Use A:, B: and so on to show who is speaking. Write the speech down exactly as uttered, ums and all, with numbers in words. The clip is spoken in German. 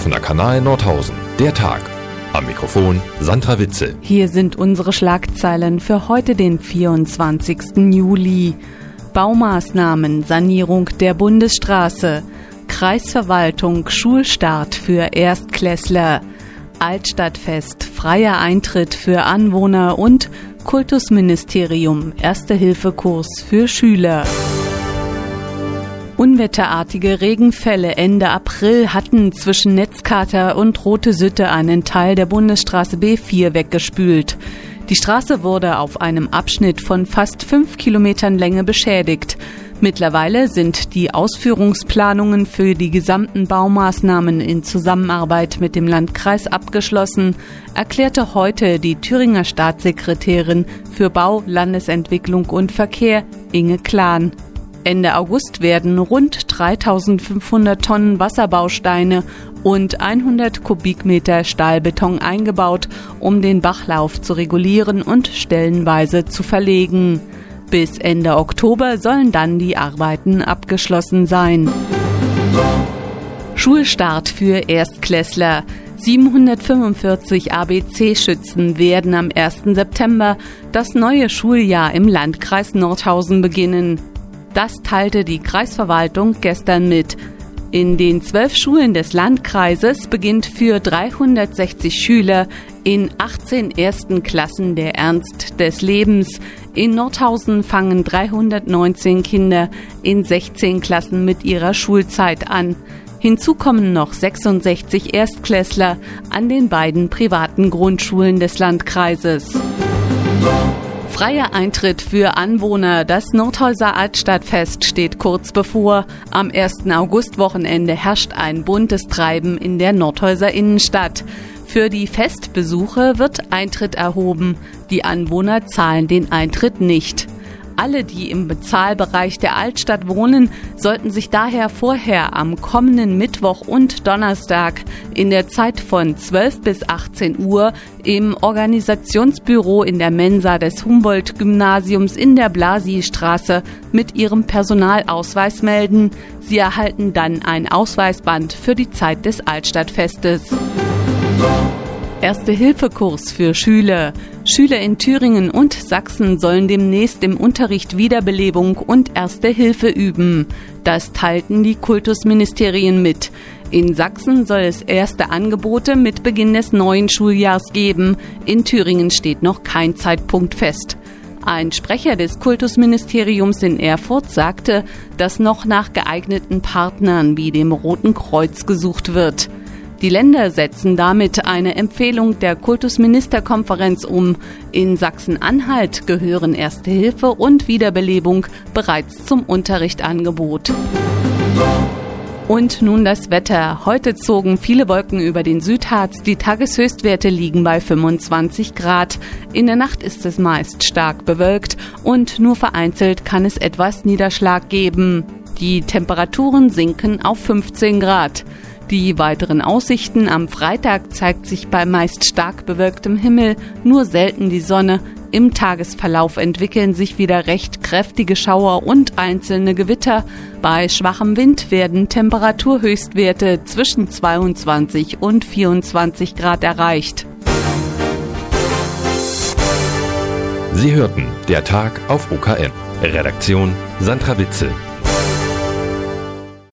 A: Offener Kanal Nordhausen. Der Tag. Am Mikrofon Sandra Witzel.
B: Hier sind unsere Schlagzeilen für heute, den vierundzwanzigsten Juli. Baumaßnahmen, Sanierung der Bundesstraße, Kreisverwaltung, Schulstart für Erstklässler, Altstadtfest, freier Eintritt für Anwohner und Kultusministerium, Erste-Hilfe-Kurs für Schüler. Unwetterartige Regenfälle Ende April hatten zwischen Netzkater und Rote Sütte einen Teil der Bundesstraße B vier weggespült. Die Straße wurde auf einem Abschnitt von fast fünf Kilometern Länge beschädigt. Mittlerweile sind die Ausführungsplanungen für die gesamten Baumaßnahmen in Zusammenarbeit mit dem Landkreis abgeschlossen, erklärte heute die Thüringer Staatssekretärin für Bau, Landesentwicklung und Verkehr, Inge Klan. Ende August werden rund dreitausendfünfhundert Tonnen Wasserbausteine und hundert Kubikmeter Stahlbeton eingebaut, um den Bachlauf zu regulieren und stellenweise zu verlegen. Bis Ende Oktober sollen dann die Arbeiten abgeschlossen sein. Schulstart für Erstklässler. siebenhundertfünfundvierzig A B C-Schützen werden am ersten September das neue Schuljahr im Landkreis Nordhausen beginnen. Das teilte die Kreisverwaltung gestern mit. In den zwölf Schulen des Landkreises beginnt für dreihundertsechzig Schüler in achtzehn ersten Klassen der Ernst des Lebens. In Nordhausen fangen dreihundertneunzehn Kinder in sechzehn Klassen mit ihrer Schulzeit an. Hinzu kommen noch sechsundsechzig Erstklässler an den beiden privaten Grundschulen des Landkreises. Freier Eintritt für Anwohner. Das Nordhäuser Altstadtfest steht kurz bevor. Am ersten Augustwochenende herrscht ein buntes Treiben in der Nordhäuser Innenstadt. Für die Festbesuche wird Eintritt erhoben. Die Anwohner zahlen den Eintritt nicht. Alle, die im Bezahlbereich der Altstadt wohnen, sollten sich daher vorher am kommenden Mittwoch und Donnerstag in der Zeit von zwölf bis achtzehn Uhr im Organisationsbüro in der Mensa des Humboldt-Gymnasiums in der Blasi-Straße mit ihrem Personalausweis melden. Sie erhalten dann ein Ausweisband für die Zeit des Altstadtfestes. Erste-Hilfe-Kurs für Schüler. Schüler in Thüringen und Sachsen sollen demnächst im Unterricht Wiederbelebung und Erste Hilfe üben. Das teilten die Kultusministerien mit. In Sachsen soll es erste Angebote mit Beginn des neuen Schuljahrs geben. In Thüringen steht noch kein Zeitpunkt fest. Ein Sprecher des Kultusministeriums in Erfurt sagte, dass noch nach geeigneten Partnern wie dem Roten Kreuz gesucht wird. Die Länder setzen damit eine Empfehlung der Kultusministerkonferenz um. In Sachsen-Anhalt gehören Erste Hilfe und Wiederbelebung bereits zum Unterrichtangebot. Und nun das Wetter. Heute zogen viele Wolken über den Südharz. Die Tageshöchstwerte liegen bei fünfundzwanzig Grad. In der Nacht ist es meist stark bewölkt und nur vereinzelt kann es etwas Niederschlag geben. Die Temperaturen sinken auf fünfzehn Grad. Die weiteren Aussichten: am Freitag zeigt sich bei meist stark bewölktem Himmel nur selten die Sonne. Im Tagesverlauf entwickeln sich wieder recht kräftige Schauer und einzelne Gewitter. Bei schwachem Wind werden Temperaturhöchstwerte zwischen zweiundzwanzig und vierundzwanzig Grad erreicht.
A: Sie hörten der Tag auf O K M. Redaktion Sandra Witzel.